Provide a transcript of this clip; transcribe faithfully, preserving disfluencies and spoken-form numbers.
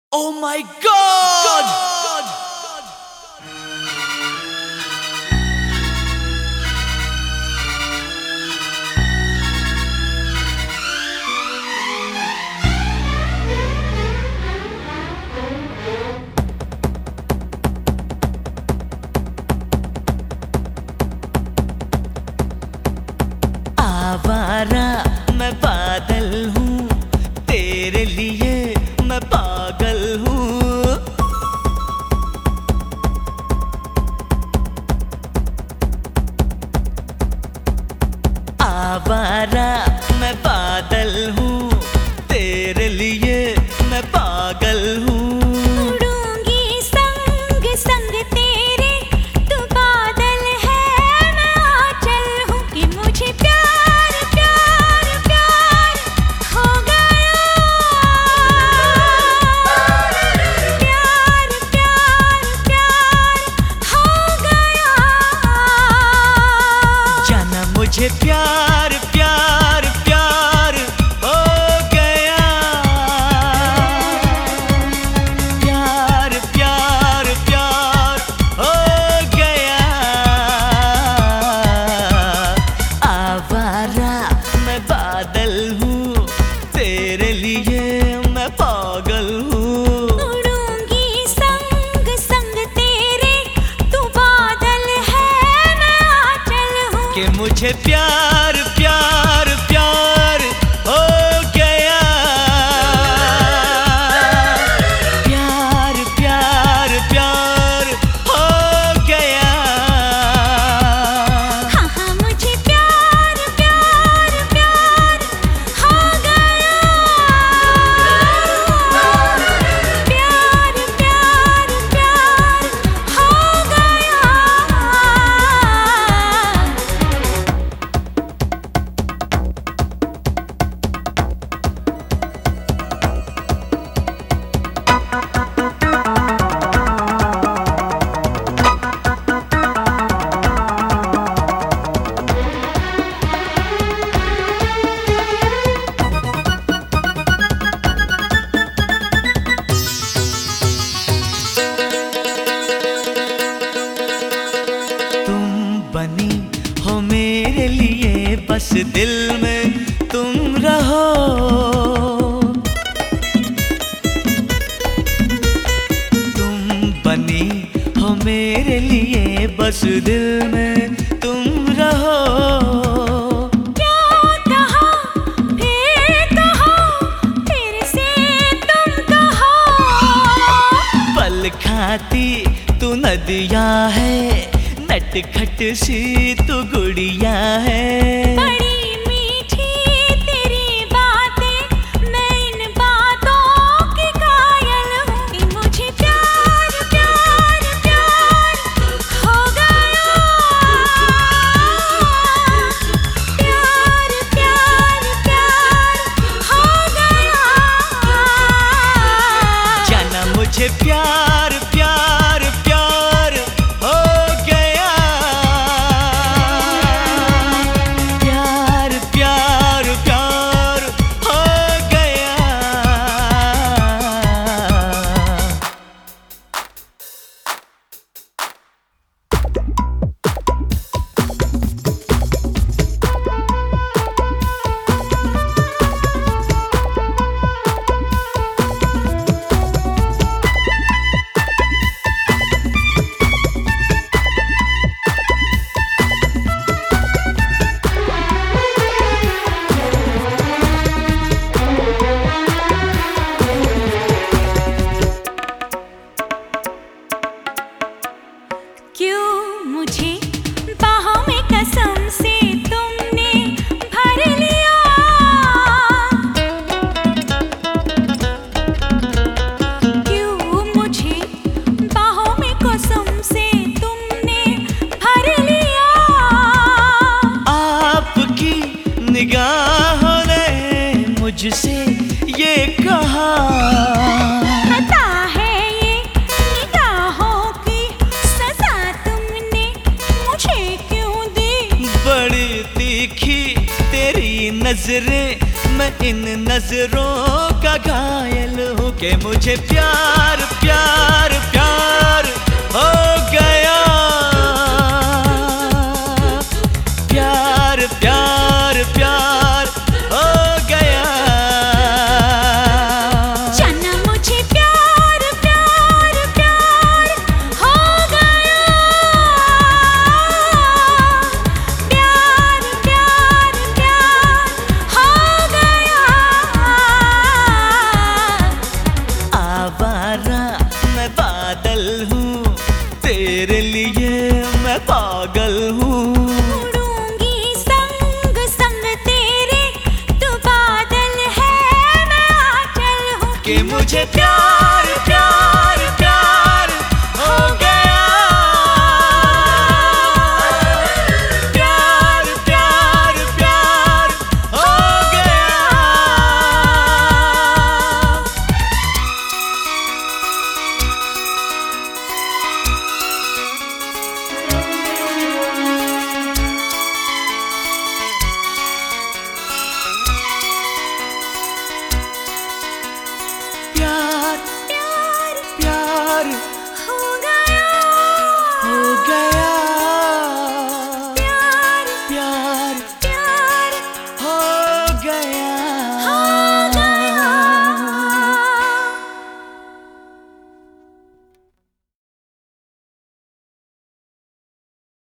Oh my God! God! आवारा मैं बादल हूँ, तेरे लिए मैं पागल हूँ। आवारा मैं बादल हूँ, तेरे लिए मैं पागल हूँ। उड़ूंगी संग संग तेरे, तू बादल है मैं आंचल हूँ। कि मुझे प्यार प्यार प्यार हो गया, प्यार प्यार प्यार हो गया। जाना मुझे प्यार प्यार प्यार हो गया, प्यार प्यार प्यार हो गया। आवारा मैं बादल हूँ, तेरे लिए मैं पागल हूँ। उड़ूंगी संग संग तेरे, तू बादल है मैं आंचल हूँ। कि मुझे प्यार प्यार प्यार हो गया, प्यार प्यार प्यार हो गया। हाँ हाँ मुझे प्यार प्यार प्यार हो गया, प्यार प्यार प्यार हो गया। तुम बनी हो मेरे लिए, बस दिल में तुम रहो। तुम बनी हो मेरे लिए, बस दिल में तुम रहो। क्या कहा फिर कहो, फिर से तुम कहो। पल खाती तू नदिया है, नटखट सी तू गुड़िया है। बड़ी मीठी तेरी बातें, मैं इन बातों की कायल हूँ। कि मुझे प्यार प्यार प्यार हो गया, प्यार प्यार प्यार हो गया। जाना मुझे प्यार प्यार प्यार हो गया, प्यार प्यार प्यार हो गया। क्यों मुझे बाहों में कसम से तुमने भर लिया। क्यों मुझे बाहों में कसम से तुमने भर लिया। आपकी निगाहों ने मुझसे ये कहा, पता है ये निगाहों की सजा तुमने मुझे क्यों दी। बड़ी तीखी तेरी नजरें, मैं इन नजरों का घायल हूँ। कि मुझे प्यार प्यार प्यार हो गया। प्यार प्यार प्यार हो गया। जाना मुझे प्यार प्यार प्यार हो गया। प्यार प्यार प्यार हो गया। आवारा मैं बादल हूँ, तेरे लिए मैं पागल हूँ। उड़ूंगी संग संग तेरे, तू बादल है मैं आंचल हूँ। कि मुझे प्यार